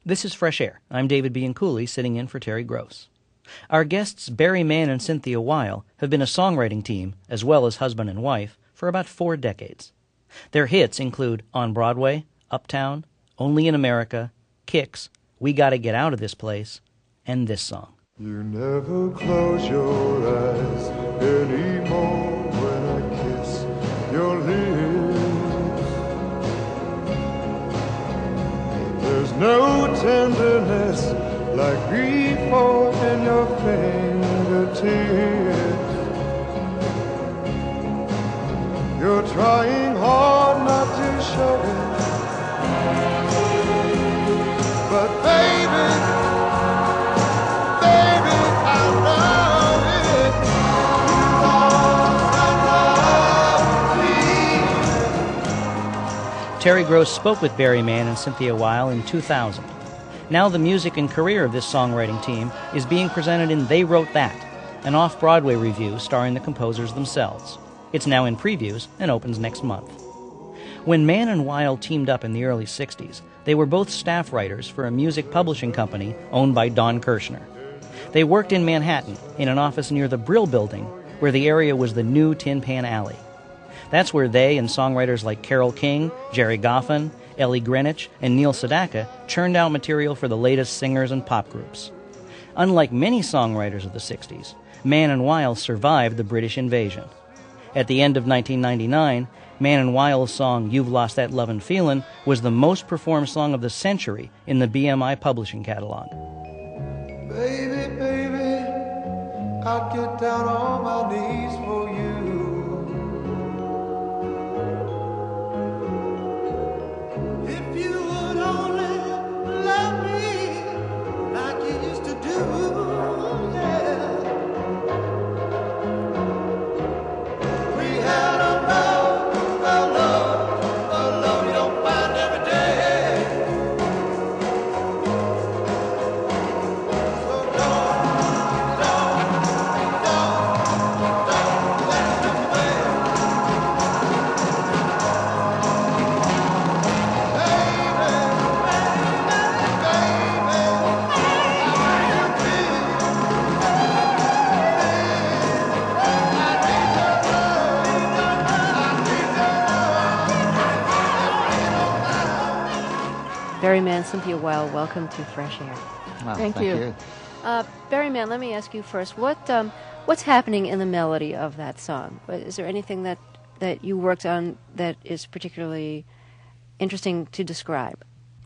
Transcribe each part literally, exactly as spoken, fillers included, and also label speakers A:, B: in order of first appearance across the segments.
A: This is Fresh Air. I'm David Bianculli, sitting in for Terry Gross. Our guests, Barry Mann and Cynthia Weil, have been a songwriting team, as well as husband and wife, for about four decades. Their hits include On Broadway, Uptown, Only in America, Kicks, We Gotta Get Out of This Place, and this song.
B: You never close your eyes anymore when I kiss your lips. There's no tenderness like before in your fingertips. You're trying hard not to show it, but baby, baby, I love it. You lost and love me.
A: Terry Gross spoke with Barry Mann and Cynthia Weil in two thousand. Now the music and career of this songwriting team is being presented in They Wrote That, an off-Broadway review starring the composers themselves. It's now in previews and opens next month. When Mann and Weil teamed up in the early sixties, they were both staff writers for a music publishing company owned by Don Kirshner. They worked in Manhattan in an office near the Brill Building, where the area was the new Tin Pan Alley. That's where they and songwriters like Carole King, Jerry Goffin, Ellie Greenwich, and Neil Sedaka churned out material for the latest singers and pop groups. Unlike many songwriters of the sixties, Mann and Weil survived the British invasion. At the end of nineteen ninety-nine, Mann and Weil's song You've Lost That Lovin' Feelin' was the most performed song of the century in the B M I publishing catalog.
B: Baby, baby, I'd get down on my knees for you. If you would only love me like you used to do, yeah. We had a love, a love, a love you don't find every day. So don't, don't, don't, don't let them away.
C: Barry Mann, Cynthia Weil, welcome to Fresh Air.
D: Well,
E: Thank
D: thank,
E: you.
D: you.
C: Uh, Barry Mann, let me ask you first. What um, what's happening in the melody of that song? Is there anything that, that you worked on that is particularly interesting to describe?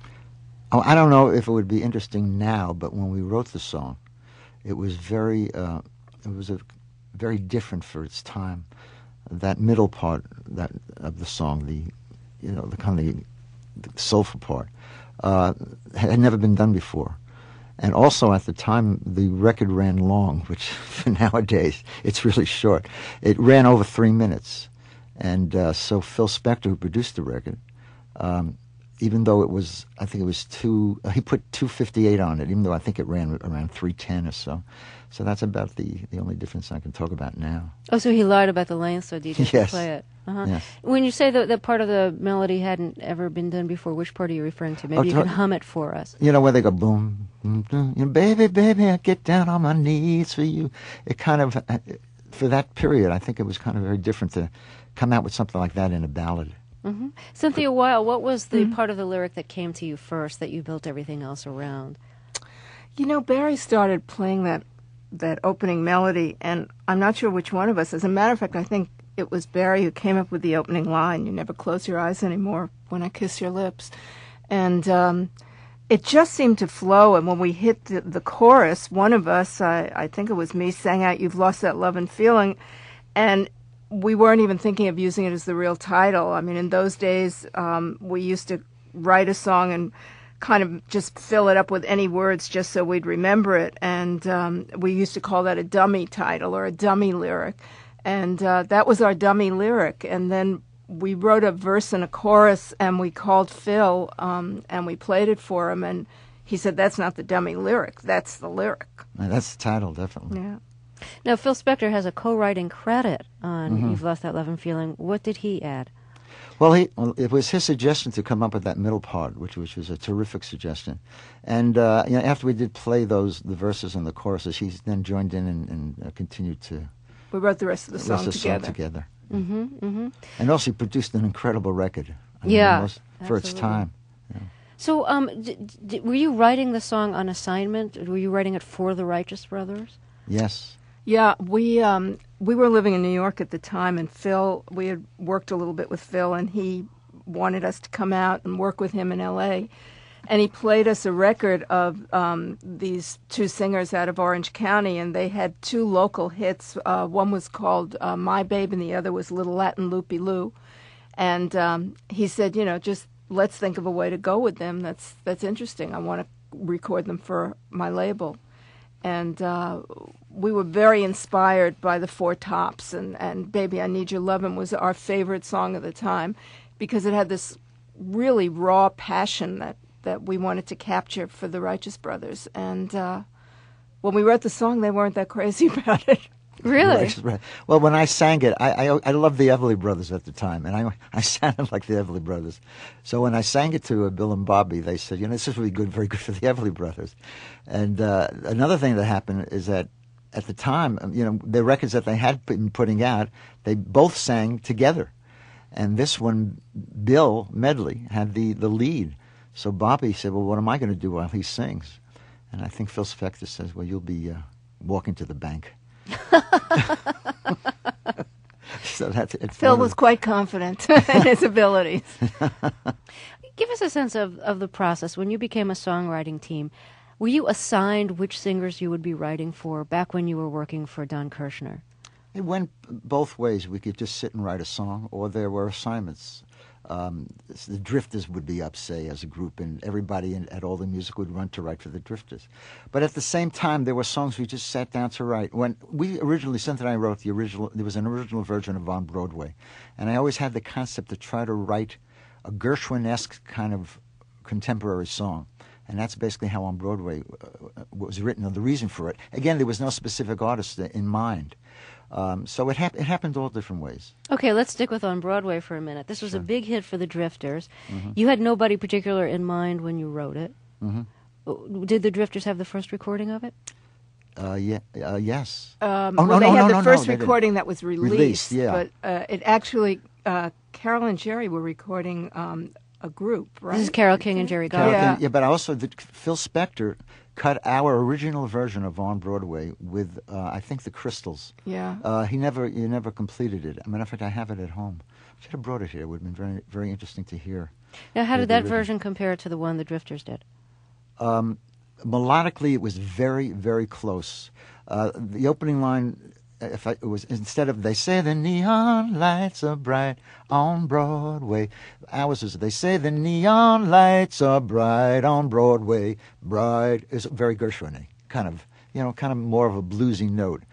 D: Oh, I don't know if it would be interesting now, but when we wrote the song, it was very, uh, it was a very different for its time. That middle part that of the song, the, you know, the kind of the, the soulful part, uh, had never been done before. And also at the time, the record ran long, which for nowadays, it's really short. It ran over three minutes. And uh, so Phil Spector, who produced the record, um, even though it was, I think it was two, uh, he put two fifty-eight on it, even though I think it ran around three ten or so. So that's about the, the only difference I can talk about now.
C: Oh, so he lied about the length so D J could
D: Yes.
C: play it. Uh-huh.
D: Yes.
C: When you say that, that part of the melody hadn't ever been done before, which part are you referring to? Maybe
D: Oh,
C: you
D: to-
C: can hum it for us.
D: You know, where they go boom, boom, boom, you know, baby, baby, I get down on my knees for you. It kind of, uh, for that period, I think it was kind of very different to come out with something like that in a ballad.
C: Mm-hmm. Cynthia Weil, what was the
E: Mm-hmm.
C: part of the lyric that came to you first that you built everything else around?
E: You know, Barry started playing that that opening melody, and I'm not sure which one of us. As a matter of fact, I think it was Barry who came up with the opening line, "You never close your eyes anymore when I kiss your lips." And um, it just seemed to flow, and when we hit the, the chorus, one of us, I, I think it was me, sang out, "You've lost that love and feeling," and we weren't even thinking of using it as the real title. I mean, in those days, um, we used to write a song and kind of just fill it up with any words just so we'd remember it. And um, we used to call that a dummy title or a dummy lyric. And uh, that was our dummy lyric. And then we wrote a verse and a chorus, and we called Phil, um, and we played it for him. And he said, "That's not the dummy lyric. That's the lyric."
D: Uh, That's the title, definitely.
E: Yeah.
C: Now, Phil Spector has a co-writing credit on
D: Mhm.
C: You've Lost That Love and Feeling. What did he add?
D: Well, he, well, it was his suggestion to come up with that middle part, which, which was a terrific suggestion. And uh, you know, after we did play those, the verses and the choruses, he then joined in and, and uh, continued to
E: We wrote the rest of the
D: rest
E: song
D: of the
E: together.
D: song together.
C: Mm-hmm, mm-hmm.
D: And also he produced an incredible record. I mean,
C: Yeah,
D: almost for its
C: absolutely.
D: time.
C: So, um, d- d- were you writing the song on assignment? Were you writing it for the Righteous Brothers?
D: Yes.
E: Yeah, we um, we were living in New York at the time, and Phil, we had worked a little bit with Phil, and he wanted us to come out and work with him in L A. And he played us a record of um, these two singers out of Orange County, and they had two local hits. Uh, one was called uh, My Babe, and the other was Little Latin Loopy Loo. And um, he said, you know, just let's think of a way to go with them. That's that's interesting. I want to record them for my label. And uh, we were very inspired by the Four Tops, and, and Baby, I Need Your Lovin' was our favorite song of the time because it had this really raw passion that, that we wanted to capture for the Righteous Brothers. And uh, when we wrote the song, they weren't that crazy about it.
C: Really?
D: Right, right. Well, when I sang it, I, I I loved the Everly Brothers at the time, and I I sounded like the Everly Brothers. So when I sang it to uh, Bill and Bobby, they said, you know, this is really good, very good for the Everly Brothers. And uh, another thing that happened is that at the time, um, you know, the records that they had been putting out, they both sang together. And this one, Bill Medley, had the, the lead. So Bobby said, well, what am I going to do while he sings? And I think Phil Spector says, well, you'll be uh, walking to the bank. So that's it's
E: Phil
D: one of
E: was
D: the-
E: quite confident in his abilities.
C: Give us a sense of, of the process. When you became a songwriting team, were you assigned which singers you would be writing for back when you were working for Don Kirshner?
D: It went both ways. We could just sit and write a song, or there were assignments. Um, the Drifters would be up, say, as a group, and everybody in, at All the Music would run to write for the Drifters. But at the same time, there were songs we just sat down to write. When we originally, Cynthia and I wrote the original, there was an original version of On Broadway, and I always had the concept to try to write a Gershwin-esque kind of contemporary song. And that's basically how On Broadway uh, was written, and the reason for it. Again, there was no specific artist in mind. Um, so it, hap- it happened all different ways.
C: Okay, let's stick with On Broadway for a minute. This was
D: Sure.
C: a big hit for the Drifters.
D: Mhm.
C: You had nobody particular in mind when you wrote it.
D: Mm-hmm.
C: Did the Drifters have the first recording of it?
D: Uh, yeah, uh, yes.
E: Um,
D: Oh, no,
E: well, they
D: no,
E: had
D: no,
E: the
D: no, no,
E: first
D: they didn't.
E: recording that was released,
D: Released, yeah.
E: but uh, it actually, uh, Carol and Jerry were recording um, a group, right?
C: This is Carole King and Jerry
D: Carole
C: Garland.
E: Yeah.
D: King- yeah, but also the, Phil Spector cut our original version of On Broadway with, uh, I think, the Crystals.
E: Yeah.
D: Uh, he never, he never completed it. As a matter of fact, I have it at home. Should have brought it here. It would have been very, very interesting to hear.
C: Now, how
D: Yeah,
C: did
D: the
C: that
D: original.
C: version compare to the one the Drifters did?
D: Um, melodically, it was very, very close. Uh, the opening line, if I, it was instead of "They say the neon lights are bright on Broadway," ours is "They say the neon lights are bright on Broadway." Bright is very Gershwin-y, kind of, you know, kind of more of a bluesy note.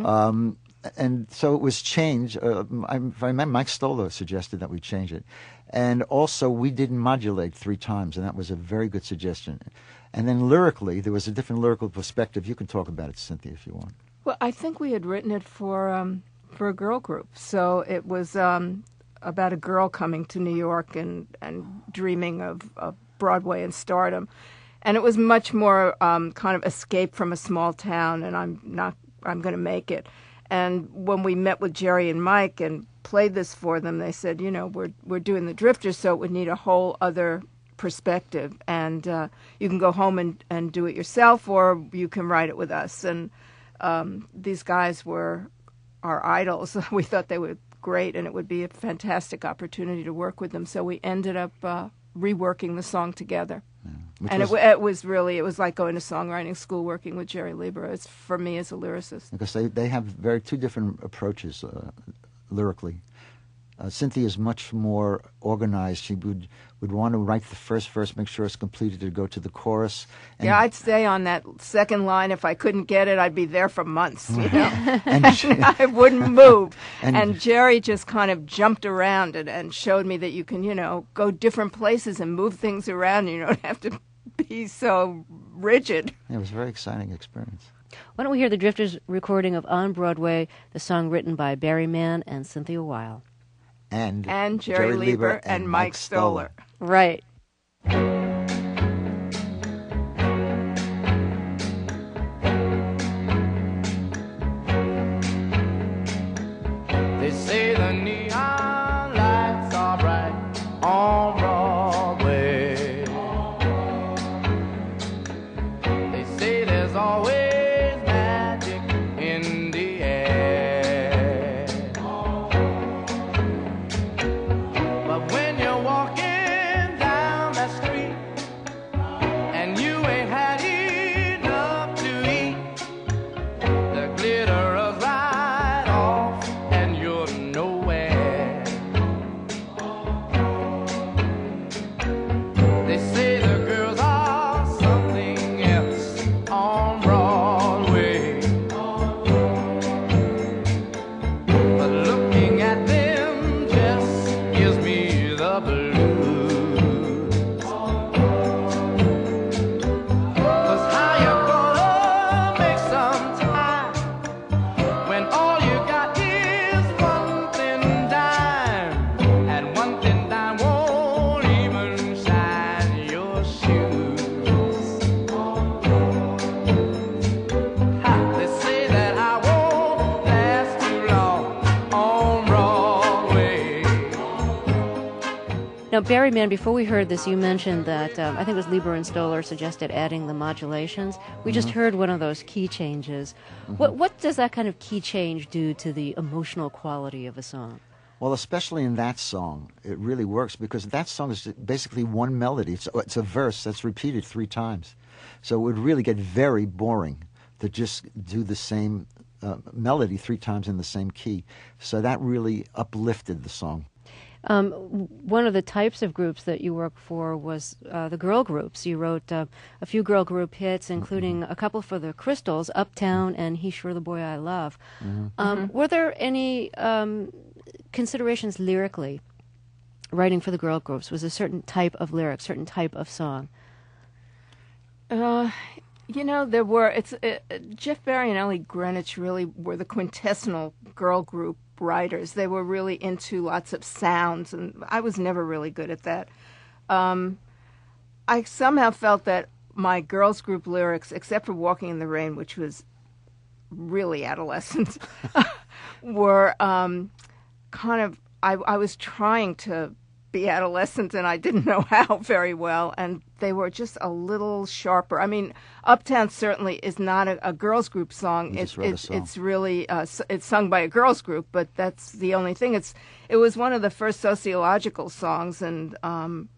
D: Um, and so it was changed. Uh, I, if I remember, Mike Stoller suggested that we change it. And also, we didn't modulate three times, and that was a very good suggestion. And then lyrically, there was a different lyrical perspective. You can talk about it, Cynthia, if you want.
E: Well, I think we had written it for um, for a girl group, so it was um, about a girl coming to New York and, and dreaming of, of Broadway and stardom, and it was much more um, kind of escape from a small town, and I'm not I'm going to make it. And when we met with Jerry and Mike and played this for them, they said, you know, we're we're doing the Drifters, so it would need a whole other perspective, and uh, you can go home and, and do it yourself, or you can write it with us. And um, these guys were our idols. We thought they were great, and it would be a fantastic opportunity to work with them. So we ended up uh, reworking the song together.
D: Which
E: And
D: was,
E: it, wa- it was really, it was like going to songwriting school working with Jerry Lieber. It's for me as a lyricist.
D: because they, they have very two different approaches uh, lyrically. Uh, Cynthia is much more organized. She would, would want to write the first verse, make sure it's completed, to go to the chorus. And,
E: Yeah, I'd stay on that second line. If I couldn't get it, I'd be there for months, you know.
D: and she-
E: I wouldn't move.
D: And-
E: And, Jerry just kind of jumped around and, and showed me that you can, you know, go different places and move things around. You don't have to be so rigid.
D: it was a very exciting experience.
C: Why don't we hear the Drifters recording of On Broadway, the song written by Barry Mann and Cynthia Weil.
D: and,
E: and Jerry, Jerry Lieber and, and Mike Stoller.
D: Stoller.
C: Right.
B: They say the neon lights are bright on Broadway. They say there's always magic in the air. But when you're walking down that street and you ain't had enough to eat, the glitter is right off and you're nowhere. They say the girls are something else on Broadway, but looking at them just gives me the blues. 'Cause how you gonna make some time when all you got is one thin dime, and one thin dime won't even shine your shoes? Ha, they say that I won't last too long on Broadway.
C: Now, Barry Mann, before we heard this, you mentioned that um, I think it was Lieber and Stoller suggested adding the modulations. We just heard one of those key changes. What what does that kind of key change do to the emotional quality of a song?
D: Well, especially in that song, it really works because that song is basically one melody. It's, it's a verse that's repeated three times. So it would really get very boring to just do the same uh, melody three times in the same key. So that really uplifted the song.
C: Um, one of the types of groups that you worked for was uh, the girl groups. You wrote uh, a few girl group hits, including a couple for the Crystals, Uptown and He's Sure the Boy I Love. Um, were there any um, considerations lyrically, writing for the girl groups? Was a certain type of lyric, certain type of song?
E: Uh, you know, there were. It's uh, Jeff Barry and Ellie Greenwich really were the quintessential girl group writers. They were really into lots of sounds, and I was never really good at that. Um, I somehow felt that my girls group lyrics, except for Walking in the Rain, which was really adolescent, were um, kind of, I, I was trying to be adolescent, and I didn't know how very well, and they were just a little sharper. I mean, Uptown certainly is not a, a girls group song.
D: You
E: It,
D: just wrote a
E: it,
D: song.
E: It's really uh, s- it's sung by a girls group, but that's the only thing. It's it was one of the first sociological songs, and um,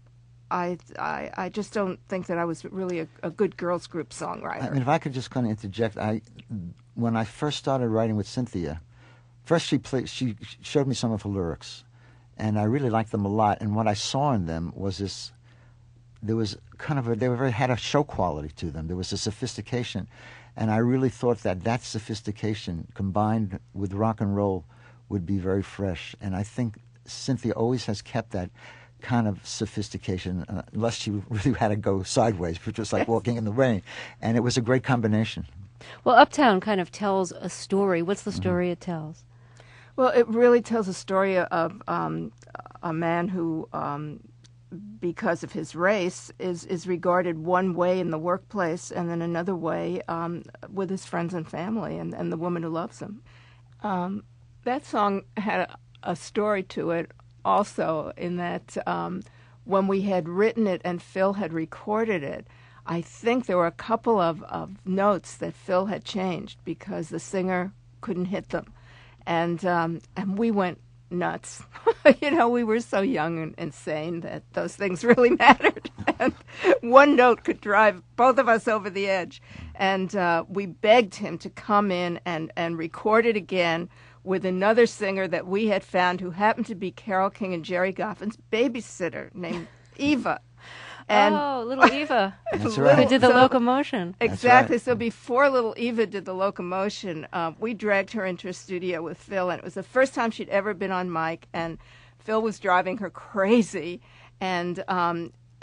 E: I, I I just don't think that I was really a, a good girls group songwriter.
D: I mean, if I could just kind of interject, I when I first started writing with Cynthia, first she played, she showed me some of her lyrics, and I really liked them a lot. And what I saw in them was this: there was kind of a, they were very, had a show quality to them. There was a sophistication, and I really thought that that sophistication combined with rock and roll would be very fresh. And I think Cynthia always has kept that kind of sophistication, uh, unless she really had to go sideways, which was like Walking in the Rain. And it was a great combination.
C: Well, Uptown kind of tells a story. What's the story it tells?
E: Well, it really tells a story of um, a man who, um, because of his race, is, is regarded one way in the workplace and then another way um, with his friends and family and, and the woman who loves him. Um, that song had a, a story to it also, in that um, when we had written it and Phil had recorded it, I think there were a couple of, of notes that Phil had changed because the singer couldn't hit them. And um, and we went nuts. You know, we were so young and insane that those things really mattered. And one note could drive both of us over the edge. And uh, we begged him to come in and, and record it again with another singer that we had found who happened to be Carole King and Jerry Goffin's babysitter named Eva. And
C: oh, little Eva.
D: That's right.
C: Who did the
E: So-
C: locomotion.
E: Exactly.
D: right.
E: So before little Eva did the locomotion, uh, we dragged her into a studio with Phil, and it was the first time she'd ever been on mic, and Phil was driving her crazy, and um,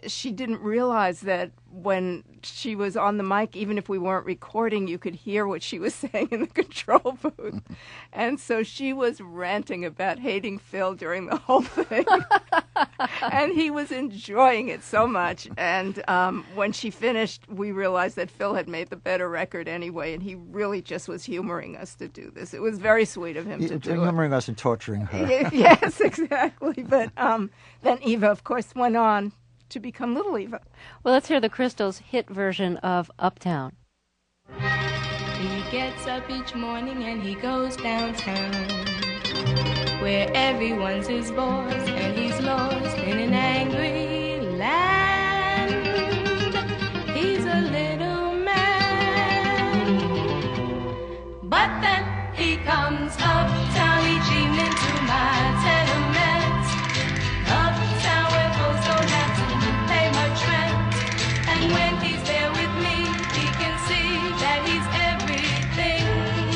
E: she didn't realize that when she was on the mic, even if we weren't recording, you could hear what she was saying in the control booth. And so she was ranting about hating Phil during the whole thing. And he was enjoying it so much. And um, when she finished, we realized that Phil had made the better record anyway, and he really just was humoring us to do this. It was very sweet of him
D: He-
E: to do it.
D: humoring us and torturing her.
E: Yes, exactly. But um, then Eva, of course, went on to become Little Eva.
C: Well, let's hear the Crystals' hit version of Uptown.
F: He gets up each morning and he goes downtown, where everyone's his boss and he's lost in an angry land. He's a little man, but then he comes uptown each evening to my tenement. Uptown where folks don't have to pay much rent, and when he's there with me, he can see that he's everything.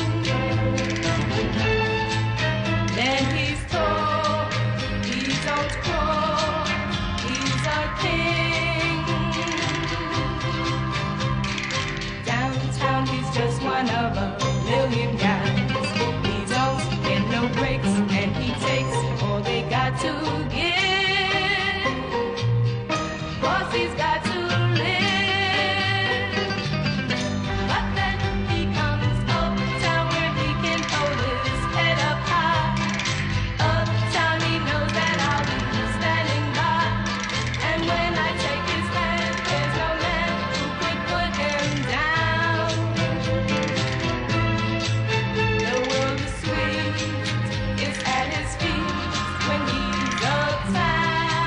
F: Then he's tall, he don't crawl, he's a king. Downtown he's just one of a million guys. He don't get no breaks, and he takes all they got to give. Cause he's got to live. But then he comes uptown where he can hold his head up high. Uptown he knows that I'll be standing by. And when I take his hand, there's no man who could put him down. The world is sweet, it's at his feet when he's uptown.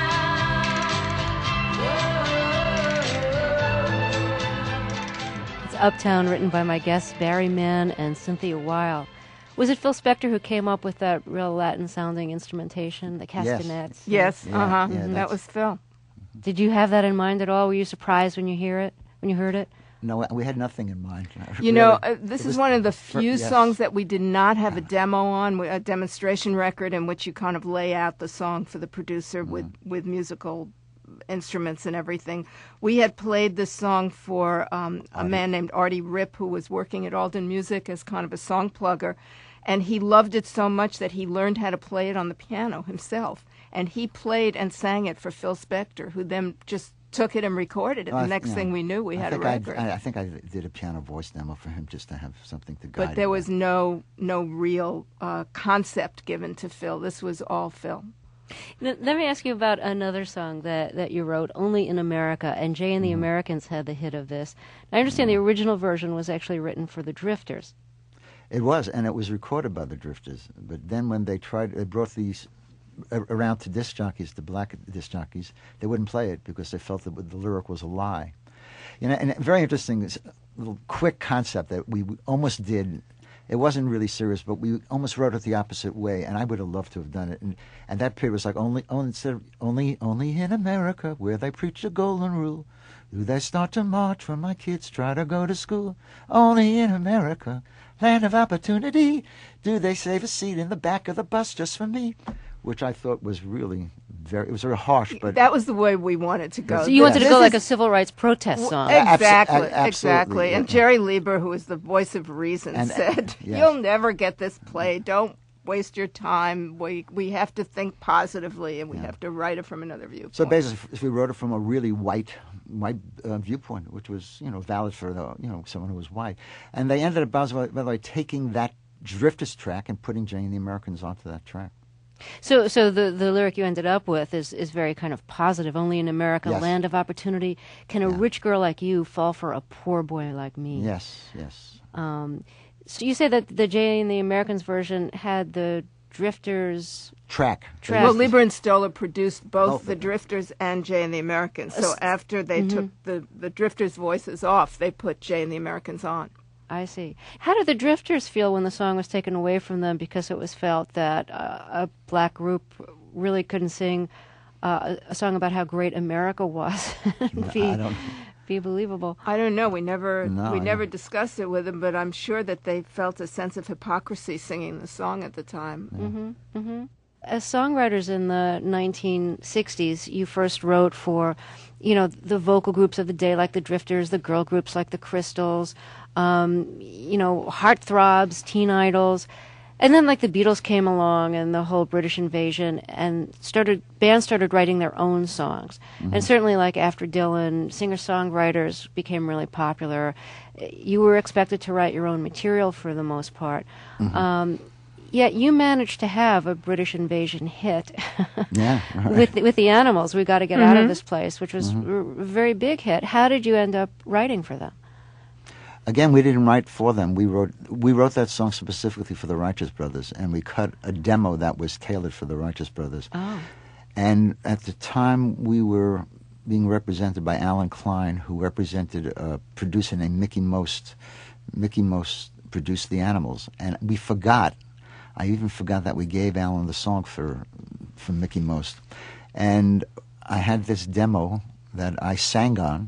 C: It's Uptown, written by my guests Barry Mann and Cynthia Weil. Was it Phil Spector who came up with that real Latin-sounding instrumentation, the castanets?
E: Yes,
D: Yeah,
E: uh-huh.
D: yeah,
E: that
D: that's-
E: was Phil.
C: Did you have that in mind at all? Were you surprised when you hear it? When you heard it?
D: No, we had nothing in mind.
E: You know,
D: Really.
E: uh, this
D: It
E: is
D: was
E: one of the
D: fir-
E: few
D: yes.
E: songs that we did not have a demo on, a demonstration record in which you kind of lay out the song for the producer with,
D: Mm.
E: with musical instruments and everything. We had played this song for um, a man named Artie Ripp, who was working at Alden Music as kind of a song plugger, and he loved it so much that he learned how to play it on the piano himself. And he played and sang it for Phil Spector, who then just took it and recorded it.
D: Well,
E: The
D: I-
E: next
D: yeah.
E: thing we knew, we
D: I
E: had a
D: think I-
E: record.
D: I, I think I did a piano voice demo for him just to have something to guide
E: But there
D: him
E: was
D: with.
E: no no real uh, concept given to Phil. This was all Phil.
C: N- Let me ask you about another song that, that you wrote, Only in America, and Jay and the Americans had the hit of this. I understand the original version was actually written for the Drifters.
D: It was, and it was recorded by the Drifters. But then when they tried, they brought these a- around to disc jockeys, the black disc jockeys, they wouldn't play it because they felt that the lyric was a lie. You know, and very interesting, this little quick concept that we almost did. It wasn't really serious, but we almost wrote it the opposite way, and I would have loved to have done it. And, and that period was like only, only instead of only, only in America, where they preach the golden rule, do they start to march when my kids try to go to school? Only in America, land of opportunity, do they save a seat in the back of the bus just for me? Which I thought was really very, it was very harsh, but
E: That was the way we wanted to go.
C: So you wanted to
E: This
C: go
E: is-
C: like a civil rights protest song.
D: abso-
E: Exactly,
D: a- absolutely,
E: exactly. And
D: yeah.
E: Jerry Lieber, who is the voice of reason,
D: And-
E: said,
D: yes.
E: "You'll never get this play. Don't waste your time. We we have to think positively, and we have to write it from another viewpoint."
D: So basically, if we wrote it from a really white, white uh, viewpoint, which was, you know, valid for the, you know, someone who was white, and they ended up, by the way, by the way, taking that Drifters track and putting Jay and the Americans onto that track.
C: So, so the, the lyric you ended up with is, is very kind of positive. Only in America,
D: Yes.
C: land of opportunity, can a
D: Yeah.
C: rich girl like you fall for a poor boy like me.
D: Yes, yes.
C: Um, so you say that the Jay and the Americans version had the Drifters.
D: Track.
C: Track.
E: Well, Lieber and Stoller produced both
D: Both
E: the
D: of them.
E: Drifters and Jay and the Americans. So after they
C: Mm-hmm.
E: took the, the Drifters' voices off, they put Jay and the Americans on.
C: I see. How did the Drifters feel when the song was taken away from them because it was felt that uh, a black group really couldn't sing uh, a song about how great America was and be,
D: I don't.
C: be believable?
E: I don't know. We never
D: No,
E: we
D: I
E: never
D: don't.
E: discussed it with them, but I'm sure that they felt a sense of hypocrisy singing the song at the time.
C: Mm-hmm. Mm-hmm. As songwriters in the nineteen sixties, you first wrote for, you know, the vocal groups of the day, like the Drifters, the girl groups like the Crystals, um, you know, heartthrobs, teen idols. And then, like, the Beatles came along and the whole British invasion, and started bands started writing their own songs. Mm-hmm. And certainly, like, after Dylan, singer-songwriters became really popular. You were expected to write your own material for the most part. Mm-hmm. Um, yet you managed to have a British invasion hit
D: yeah, right.
C: with, the, with the Animals, We Gotta Get
E: mm-hmm.
C: Out of This Place, which was
D: mm-hmm.
C: a very big hit. How did you end up writing for them?
D: Again, we didn't write for them. We wrote we wrote that song specifically for the Righteous Brothers, and we cut a demo that was tailored for the Righteous Brothers.
C: Oh.
D: And at the time, we were being represented by Alan Klein, who represented a producer named Mickey Most. Mickey Most produced the Animals, and we forgot. I even forgot that we gave Alan the song for for Mickey Most. And I had this demo that I sang on.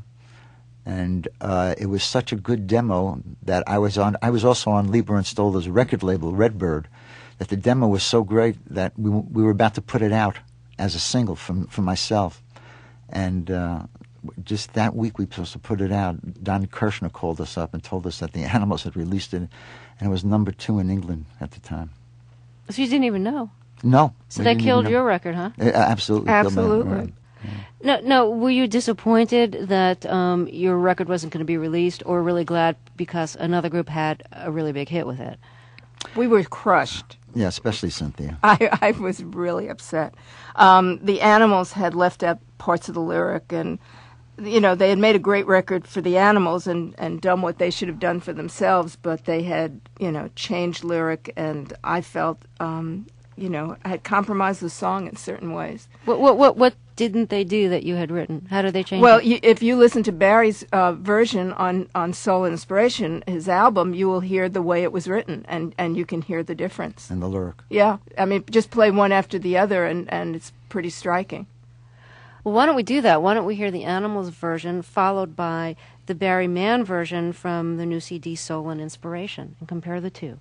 D: And uh, it was such a good demo that I was on. I was also on Lieber and Stoller's record label, Redbird. That the demo was so great that we we were about to put it out as a single from for myself. And uh, just that week we were supposed to put it out. Don Kirshner called us up and told us that the Animals had released it, and it was number two in England at the time.
C: So you didn't even know?
D: No.
C: So that killed your record, huh?
D: It absolutely.
E: Absolutely.
D: Killed my, right.
C: No, no. Were you disappointed that um, your record wasn't going to be released, or really glad because another group had a really big hit with it?
E: We were crushed.
D: Yeah, especially Cynthia.
E: I, I was really upset. Um, the Animals had left out parts of the lyric, and you know they had made a great record for the Animals and, and done what they should have done for themselves, but they had you know changed lyric, and I felt um, you know I had compromised the song in certain ways.
C: What what what what didn't they do that you had written? How did they change
E: well,
C: it?
E: Well, if you listen to Barry's uh, version on, on Soul Inspiration, his album, you will hear the way it was written, and, and you can hear the difference.
D: And the lyric.
E: Yeah. I mean, just play one after the other, and, and it's pretty striking.
C: Well, why don't we do that? Why don't we hear the Animals version, followed by the Barry Mann version from the new C D Soul and Inspiration, and compare the two.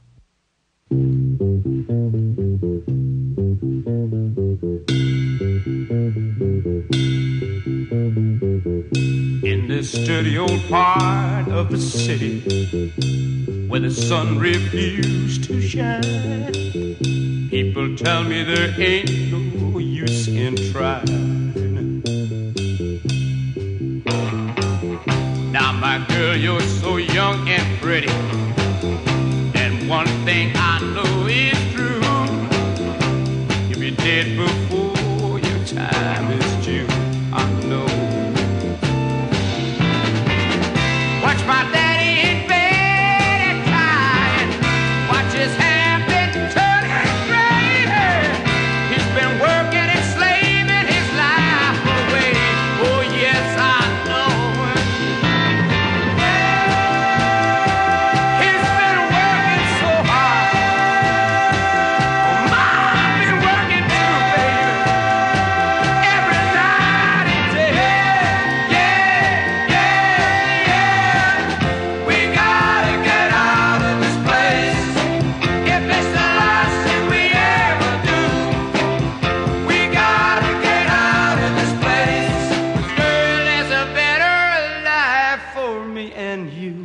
B: In this dirty old part of the city where the sun refused to shine, people tell me there ain't no use in trying. Now, my girl, you're so young and pretty, and one thing I know is true: if you're dead before your time is due, I know. Watch my daddy in bed and crying. Watch his hand been turning gray. He's been working and slaving his life away. Oh yes, I know. He's been working so hard. Mom been working too, baby. Every night and day. Yeah, yeah, yeah. We gotta get out of this place. If it's the last thing we ever do, we gotta get out of this place. Girl, there's a better life for me and you.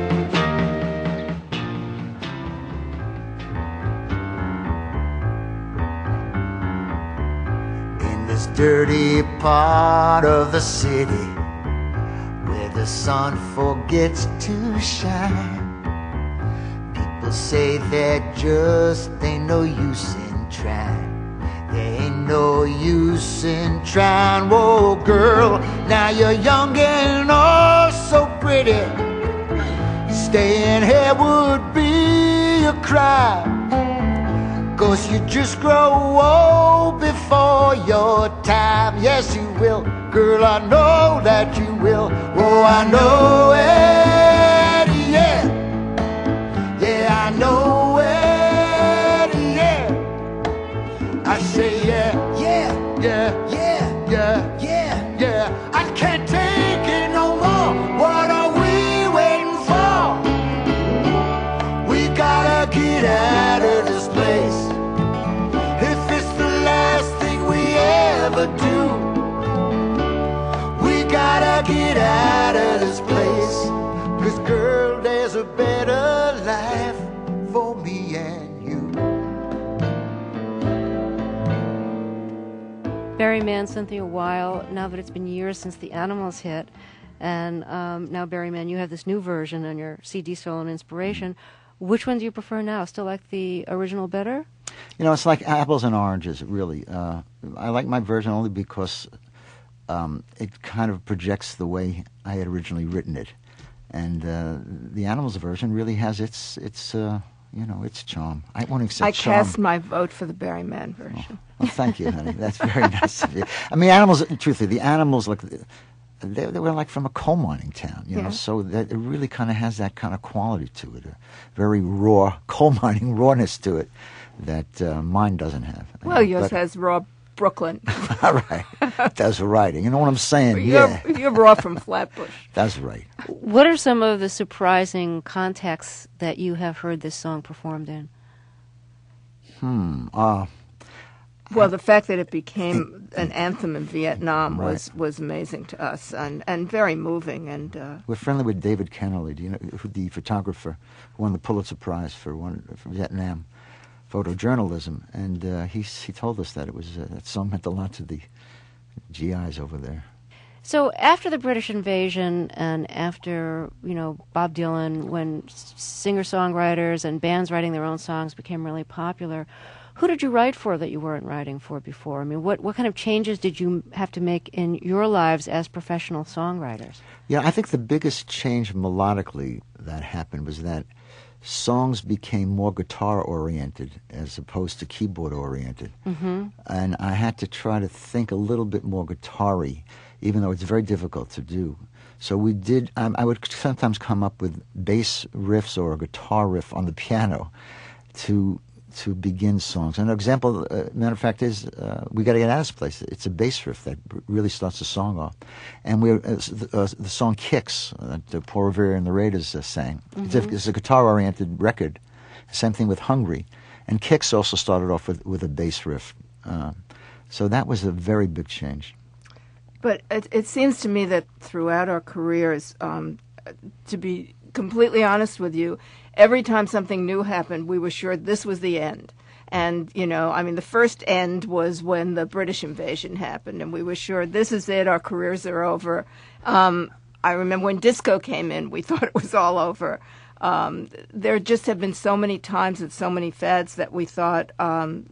D: In this dirty part of the city where the sun forgets to shine, people say there just ain't no use in trying. There ain't no use in trying. Whoa, girl, now you're young and oh so pretty. Staying here would be a crime, 'cause you just grow old before your time. Yes, you will, girl, I know that you will. Oh, I know it, yeah. Yeah, I know it, yeah. I say yeah, yeah, yeah, yeah, yeah, yeah, yeah. I can't take it no more. What are we waiting for? We gotta get out of this place. If it's the
C: Barry Mann, Cynthia Weil, now that it's been years since the Animals hit, and um, now Barry Mann, you have this new version on your C D Soul and Inspiration. Which one do you prefer now? Still like the original better?
D: You know, it's like apples and oranges, really. Uh, I like my version only because um, it kind of projects the way I had originally written it. And uh, the Animals version really has its, its uh, you know, its charm. I won't accept
E: I
D: charm.
E: cast my vote for the Barry Mann version.
D: Oh, well, thank you, honey. That's very nice of you. I mean, Animals, truthfully, the Animals, like, they, they were like from a coal mining town, you
E: Yeah.
D: know, so that it really kind of has that kind of quality to it, a very raw, coal mining rawness to it that uh, mine doesn't have.
E: Well, yours
D: But-
E: has raw Brooklyn.
D: All right. That's writing. You know what I'm saying?
E: you're,
D: Yeah.
E: you're raw from Flatbush.
D: That's right.
C: What are some of the surprising contexts that you have heard this song performed in?
D: Hmm. Uh,
E: Well, the fact that it became an anthem in Vietnam
D: Right.
E: was, was amazing to us and, and very moving. And uh,
D: we're friendly with David Kennelly, do you know, who- the photographer who won the Pulitzer Prize for one for Vietnam photojournalism, and uh, he he told us that it was uh, that song meant a lot to the G Is over there.
C: So after the British invasion and after, you know, Bob Dylan, when s- singer-songwriters and bands writing their own songs became really popular, who did you write for that you weren't writing for before? I mean, what, what kind of changes did you have to make in your lives as professional songwriters?
D: Yeah, I think the biggest change melodically that happened was that songs became more guitar-oriented as opposed to keyboard-oriented. Mm-hmm. And I had to try to think a little bit more guitar-y, even though it's very difficult to do. So we did, um, I would sometimes come up with bass riffs or a guitar riff on the piano to to begin songs. An example, uh, matter of fact, is uh, We Gotta Get Out of This Place. It's a bass riff that r- really starts the song off. And we're, uh, the, uh, the song Kicks, uh, that Paul Revere and the Raiders uh, sang. Mm-hmm. It's a, it's a guitar-oriented record. Same thing with Hungry. And Kicks also started off with, with a bass riff. Uh, so that was a very big change.
E: But it, it seems to me that throughout our careers, um, to be completely honest with you, every time something new happened, we were sure this was the end. And, you know, I mean, the first end was when the British invasion happened, and we were sure this is it, our careers are over. Um, I remember when disco came in, we thought it was all over. Um, there just have been so many times and so many fads that we thought um,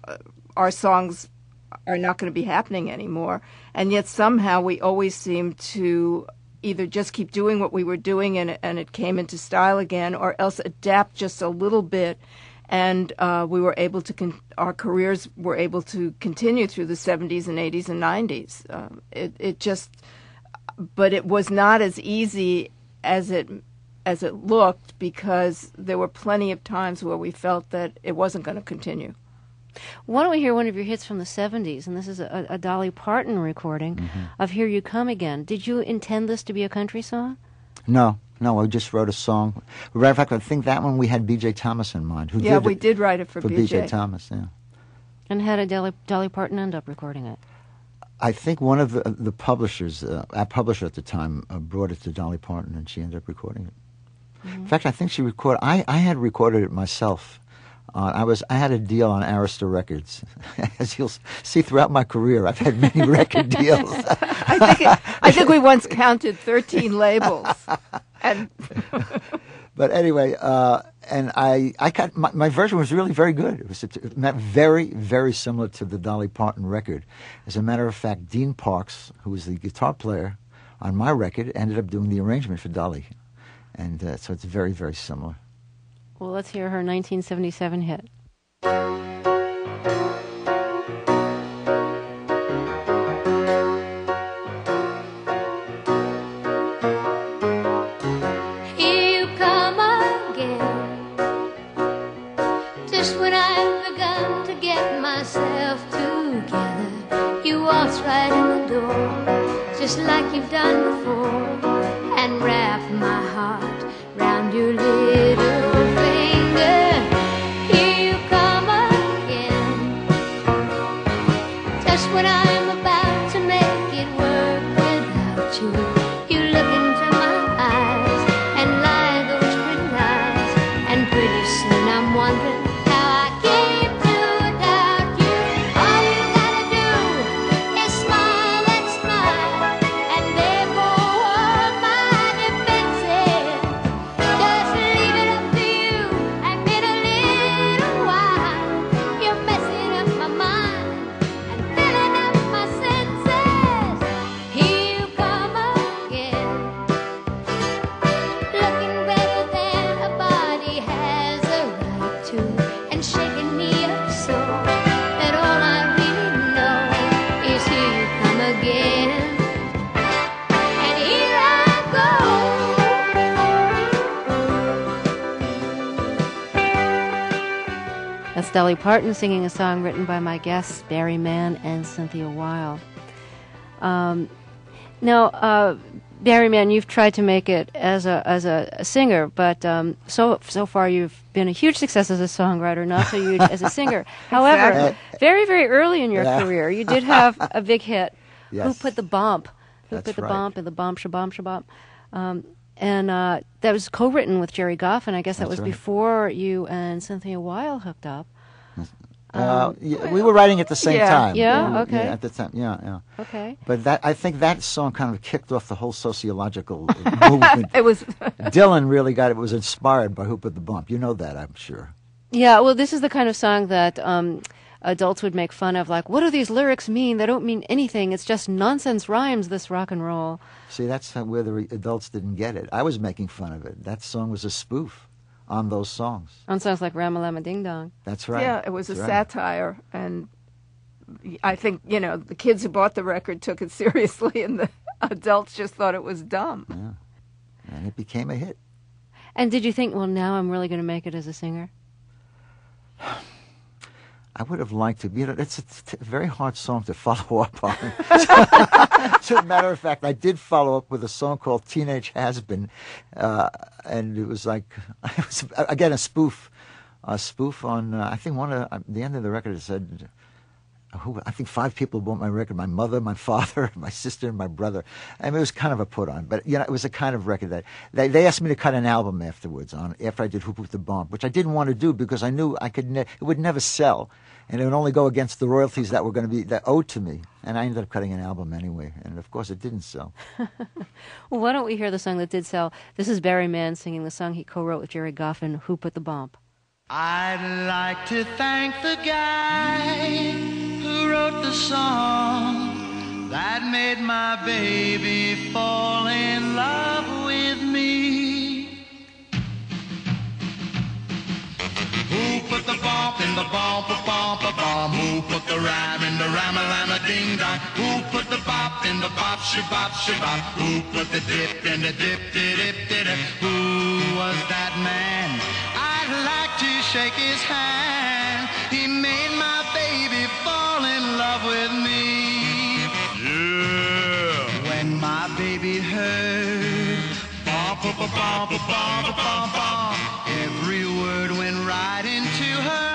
E: our songs are not going to be happening anymore. And yet somehow we always seem to either just keep doing what we were doing and, and it came into style again, or else adapt just a little bit. And uh, we were able to, con- our careers were able to continue through the seventies and eighties and nineties. Uh, it, it just, but it was not as easy as it as it looked, because there were plenty of times where we felt that it wasn't going to continue.
C: Why don't we hear one of your hits from the seventies? And this is a, a Dolly Parton recording mm-hmm. of Here You Come Again. Did you intend this to be a country song?
D: No, no, I just wrote a song. As a matter of fact, I think that one we had B J Thomas in mind. Who
E: yeah,
D: did
E: we
D: it
E: did write it for,
D: for
E: B J.
D: B J Thomas, yeah.
C: And how did Dolly, Dolly Parton end up recording it?
D: I think one of the, the publishers, uh, our publisher at the time, uh, brought it to Dolly Parton, and she ended up recording it. Mm-hmm. In fact, I think she recorded. I, I had recorded it myself. Uh, I was I had a deal on Arista Records. As you'll see throughout my career, I've had many record deals.
E: I think it, I think we once counted thirteen labels. And
D: but anyway, uh, and I I got my, my version was really very good. It was it meant very very similar to the Dolly Parton record. As a matter of fact, Dean Parks, who was the guitar player on my record, ended up doing the arrangement for Dolly, and uh, so it's very very similar.
C: Well, let's hear her nineteen seventy-seven hit.
F: Here you come again, just when I've begun to get myself together. You waltz right in the door, just like you've done before, and wrap my heart round your little finger. Here you come again, just when I'm about to make it work without you. You look into my eyes and lie those pretty lies, and pretty soon I'm wondering how I came to doubt you. All you gotta do
C: That's Dolly Parton singing a song written by my guests, Barry Mann and Cynthia Weil. Um, now, uh, Barry Mann, you've tried to make it as a as a, a singer, but um, so so far you've been a huge success as a songwriter, not so huge as a singer. However,
D: Exactly.
C: very very early in your
D: Yeah.
C: career, you did have a big hit.
D: Yes.
C: Who Put the Bump? Who
D: That's
C: Put the
D: right.
C: Bump and the Bump Shabump Shabump? Um, and uh, that was co-written with Jerry Goff, and I guess that was
D: That's right.
C: before you and Cynthia Weil hooked up.
D: Uh, yeah, we were writing at the same
E: yeah.
D: time.
C: Yeah?
D: We were-
C: Okay.
D: at the time, yeah, yeah.
C: Okay.
D: But that I think that song kind of kicked off the whole sociological movement.
E: It was
D: Dylan really got it. Was inspired by Who Put the Bump. You know that, I'm sure.
C: Yeah, well, this is the kind of song that um, adults would make fun of, like, what do these lyrics mean? They don't mean anything. It's just nonsense rhymes, this rock and roll.
D: See, that's how- where the re- adults didn't get it. I was making fun of it. That song was a spoof on those songs.
C: On songs like Ramalama Ding Dong.
D: That's right.
E: yeah, it was a
D: That's right.
E: satire, and I think you know the kids who bought the record took it seriously, and the adults just thought it was dumb.
D: And it became a hit.
C: And did you think, well, now I'm really going to make it as a singer?
D: I would have liked to. You know, it's a t- very hard song to follow up on. As a matter of fact, I did follow up with a song called "Teenage Has-Been," uh, and it was like, it was again a spoof, a spoof on. Uh, I think one of uh, the end of the record it said, who, I think five people bought my record: my mother, my father, my sister, and my brother. I mean, it was kind of a put on, but you know, it was a kind of record that they they asked me to cut an album afterwards on after I did "Who Put the Bump," which I didn't want to do because I knew I could ne- it would never sell, and it would only go against the royalties that were going to be that owed to me. And I ended up cutting an album anyway, and of course, it didn't sell.
C: Well, why don't we hear the song that did sell? This is Barry Mann singing the song he co-wrote with Jerry Goffin, Who Put the Bump?
B: I'd like to thank the guy who wrote the song that made my baby fall in love with me. Who put the bump in the bump a bump a bump? Who put the rhyme in the rhyme a rhyme a ding dong? Who put the bop in the bop shabop shabop? Who put the dip in the dip dip dip dip? Who was that man? I'd like to shake his hand. He made my baby fall in love with me. Yeah. When my baby heard bump a bump a bump a bump bump, every word went right into her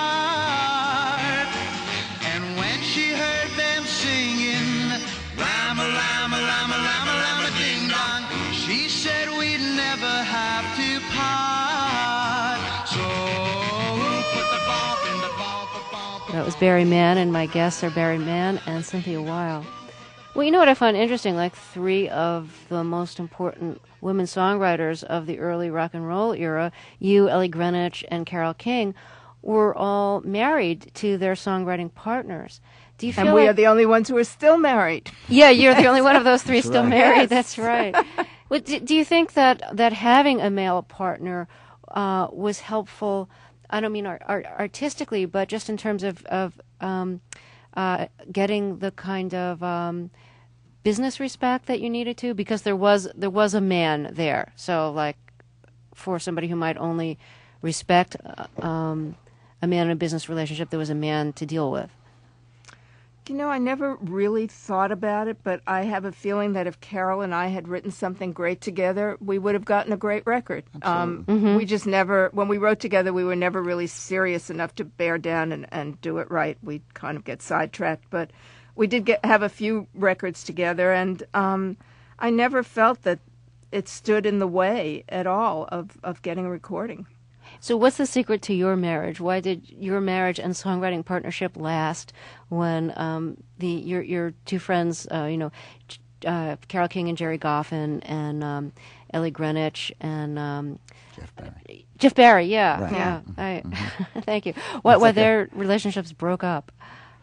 B: heart. And when she heard them singing rhyme a rhyme a rhyme a rhyme a rhyme a ding dong, she said we'd never have to part. So who put the bump in the bump a bump a
C: That was Barry Mann, and my guests are Barry Mann and Cynthia Weil. Well, you know what I find interesting? Like three of the most important women songwriters of the early rock and roll era, you, Ellie Greenwich, and Carole King, were all married to their songwriting partners. Do you feel
E: And we
C: like...
E: are the only ones who are still married.
C: Yeah, you're the only one of those three
D: That's
C: still
D: right.
C: married.
E: Yes.
C: That's right. Well, do, do you think that, that having a male partner uh, was helpful? I don't mean art, art, artistically, but just in terms of, of um, uh, getting the kind of um, business respect that you needed to, because there was there was a man there. So, like, for somebody who might only respect uh, um, a man in a business relationship, there was a man to deal with.
E: You know, I never really thought about it, but I have a feeling that if Carol and I had written something great together, we would have gotten a great record. Um, We just never, when we wrote together, we were never really serious enough to bear down and, and do it right. We'd kind of get sidetracked, but we did get have a few records together, and um, I never felt that it stood in the way at all of, of getting a recording.
C: So what's the secret to your marriage? Why did your marriage and songwriting partnership last when um, the your your two friends, uh, you know, uh, Carole King and Jerry Goffin and um, Ellie Greenwich and um,
D: Jeff Barry.
C: Jeff Barry, yeah,
D: Right.
C: yeah. I, thank you. Why, why their relationships broke up?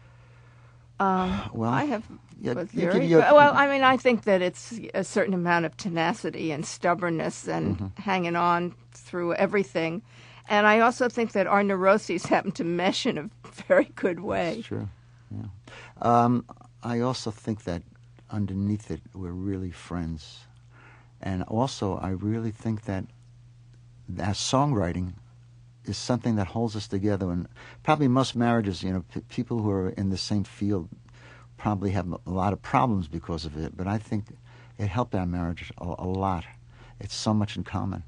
D: Well,
E: I have
D: yeah,
E: a
D: you
E: theory.
D: give your-
E: but- well, I mean, I think that it's a certain amount of tenacity and stubbornness and
D: Mm-hmm.
E: hanging on through everything. And I also think that our neuroses happen to mesh in a very good way.
D: It's true. Yeah. Um, I also think that underneath it, we're really friends, and also I really think that that songwriting is something that holds us together. And probably most marriages, you know, p- people who are in the same field probably have a lot of problems because of it. But I think it helped our marriage a, a lot. It's so much in common.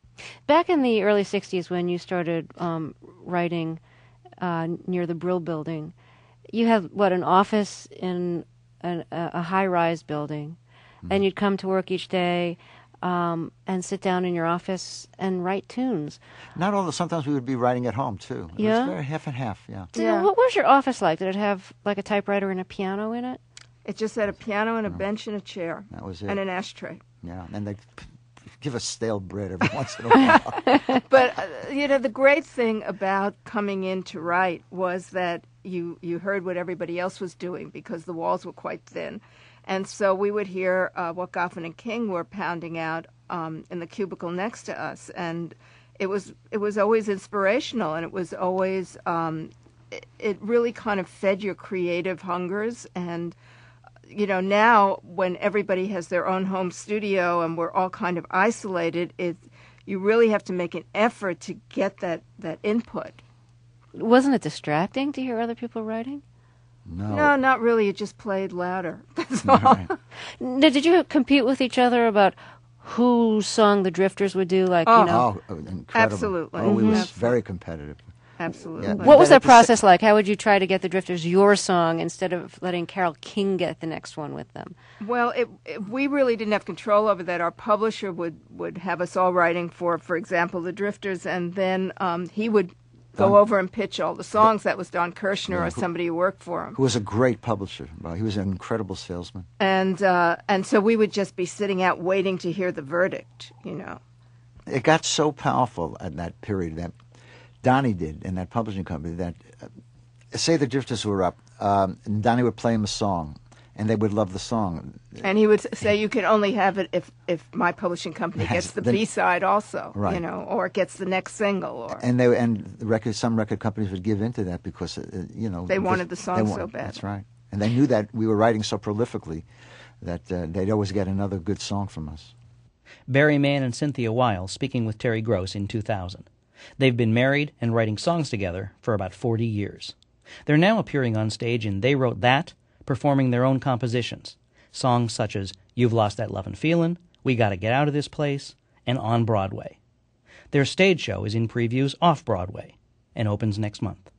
C: Back in the early sixties, when you started um, writing uh, near the Brill Building, you had, what, an office in an, a, a high-rise building, mm-hmm. and you'd come to work each day um, and sit down in your office and write tunes.
D: Not all the, sometimes we would be writing at home, too. It
C: yeah?
D: was very half and half, yeah.
C: So
E: Yeah.
C: what was your office like? Did it have, like, a typewriter and a piano in it?
E: It just had a piano and a bench and a chair.
D: That was it.
E: And an ashtray.
D: Yeah, and they'd p- give us stale bread every once in a while.
E: But, uh, you know, the great thing about coming in to write was that you, you heard what everybody else was doing because the walls were quite thin. And so we would hear uh, what Goffin and King were pounding out um, in the cubicle next to us. And it was it was always inspirational, and it was always, um, it, it really kind of fed your creative hungers. And, you know, now when everybody has their own home studio and we're all kind of isolated, it you really have to make an effort to get that, that input.
C: Wasn't it distracting to hear other people writing?
D: No.
E: No, not really. It just played louder. That's
D: All
E: all.
D: right.
C: N- Did you compete with each other about whose song the Drifters would do? Like,
E: Oh.
C: you know,
D: Oh, incredible.
E: Absolutely.
D: Oh, it
E: Mhm.
D: was very competitive.
E: Absolutely.
D: Yeah.
C: what was
D: Then
C: that
D: at the sa-
C: process like? How would you try to get the Drifters your song instead of letting Carole King get the next one with them?
E: Well, it, it, we really didn't have control over that. Our publisher would, would have us all writing for, for example, the Drifters, and then um, he would go
D: Don-
E: over and pitch all the songs. That was Don Kirshner or somebody who worked for him.
D: Who was a great publisher. Well, he was an incredible salesman.
E: And uh, and so we would just be sitting out waiting to hear the verdict, you know.
D: It got so powerful at that period that Donnie did in that publishing company that, uh, say the Drifters were up, um, and Donnie would play them a song, and they would love the song.
E: And he would say, you can only have it if, if my publishing company
D: Yes,
E: gets the
D: then-
E: B-side also, you
D: Right.
E: know, or gets the next single. Or
D: And they and the record, some record companies would give into that because, uh, you know...
E: They
D: because
E: wanted the song
D: they
E: so
D: wa-
E: bad.
D: That's right. And they knew that we were writing so prolifically that uh, they'd always get another good song from us.
A: Barry Mann and Cynthia Weil speaking with Terry Gross in two thousand. They've been married and writing songs together for about forty years. They're now appearing on stage in They Wrote That, performing their own compositions, songs such as You've Lost That Lovin' Feelin', We Gotta Get Out of This Place, and On Broadway. Their stage show is in previews off Broadway and opens next month.